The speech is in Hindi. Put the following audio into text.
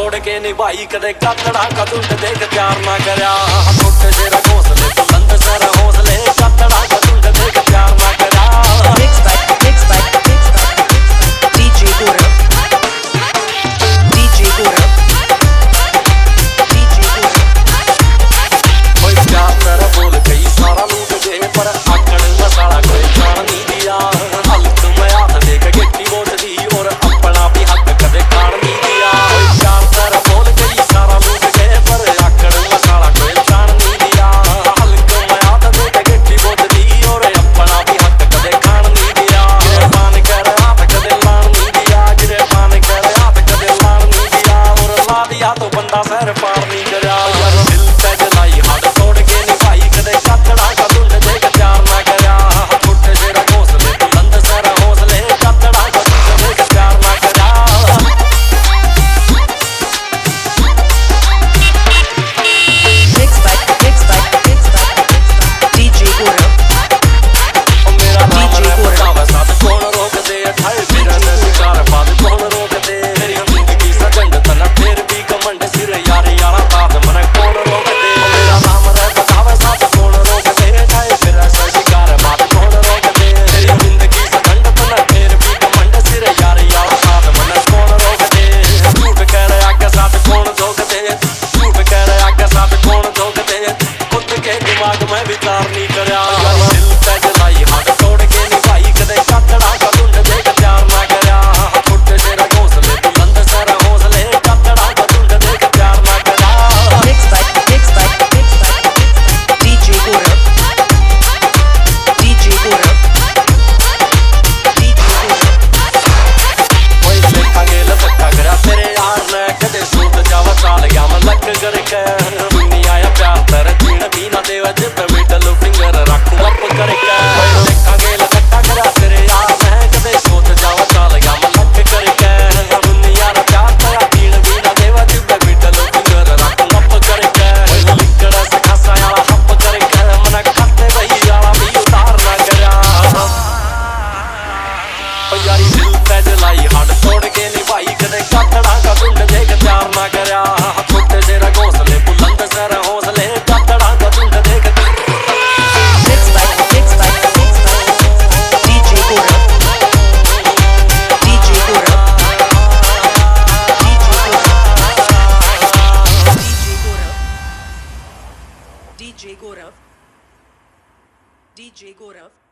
तोड़ के निभाई कदे कातड़ा का दुल्ट देख प्यार ना करया छोटे जेरा घोंसले बुलंद सर हौसले कातड़ा का दुल्ट देख प्यार ना करया Mixed by DJ Gaurav. DJ Gaurav. DJ Gaurav. कोई प्यार तेरा बोल गई सारा लूट दे पर आकड़ मसाला कोई जान नहीं दिया हल्क में हाथ देके गिट्टी वोट दी और अपना भी हक कदे खान नहीं दिया कोई प्यार तेरा बोल गई सारा लूट दे पर आकड़ मसाला कोई जान नहीं दिया हल्क में हाथ देके गिट्टी वोट दी और अपना भी हक कदे खान नहीं दिया गिरबान कर हाथ कदे लान नहीं दिया गिरबान कर हाथ कदे लान नहीं दिया और ला दिया तो बंदा सर पार नहीं करया दिल पे जलाई हाथ तोड़ के निभाई कदे कातड़ा का दुल्ट देख प्यार ना करया छोटे जेरा घोंसले बुलंद सर हौसले कातड़ा का दुल्ट देख प्यार ना करया Mixed by DJ Gaurav. मेरा नाम है बतावे साथ कौन रोक दे ठाए फिर से शिकार बाद कौन रोक दे मेरी जिंदगी सजंड तना फिर भी कमंड सिर यार यारा ताद मन कौन रोक दे मेरा नाम है बतावे साथ कौन रोक दे ठाए फिर से शिकार बाद कौन रोक दे मेरी जिंदगी सजंड तना फिर भी कमंड सिर यार यारा ताद मन कौन रोक दे झूठ कह रहा के साथ कौन धोख दे झूठ कह रहा के साथ कौन धोख दे खुद के दिमाग में विचार नहीं करया दिल पे जलाई हाथ तोड़ के निभाई कदे कातड़ा का दुल्ट देख प्यार ना करया छोटे जेरा घोंसले बुलंद सर हौसले कातड़ा का दुल्ट देख प्यार ना करया Mixed by DJ Gaurav. DJ Gaurav. DJ Gaurav. कोई लेखा गेल पक्का करा तेरे यार ने कदे सूत जावा चाल गया मैं लक करके दुनिया या प्यार तेरे जीण भी ना देवा जिब मिडल फिंगर रखूं अप करके कोई लेखा गेल पक्का करा तेरे यार ने कदे सूत जावा चाल गया मैं लक करके दुनिया रा प्यार तेरा जीण भी ना देवा जिब मिडल फिंगर रखूं अप करके कोई लिकड़ा से खासा याला हप करके मन खाते वही याला भी उतार ना करया ओ यारी दिल पे जलाई हाथ तोड़ के निभाई कदे कातड़ा का दुल्ट देख प्यार ना करया छोटे जेरा घोंसले बुलंद सर हौसले कातड़ा का दुल्ट देख Mixed by DJ Gaurav. DJ Gaurav. DJ Gaurav. DJ Gaurav. DJ Gaurav. DJ Gaurav.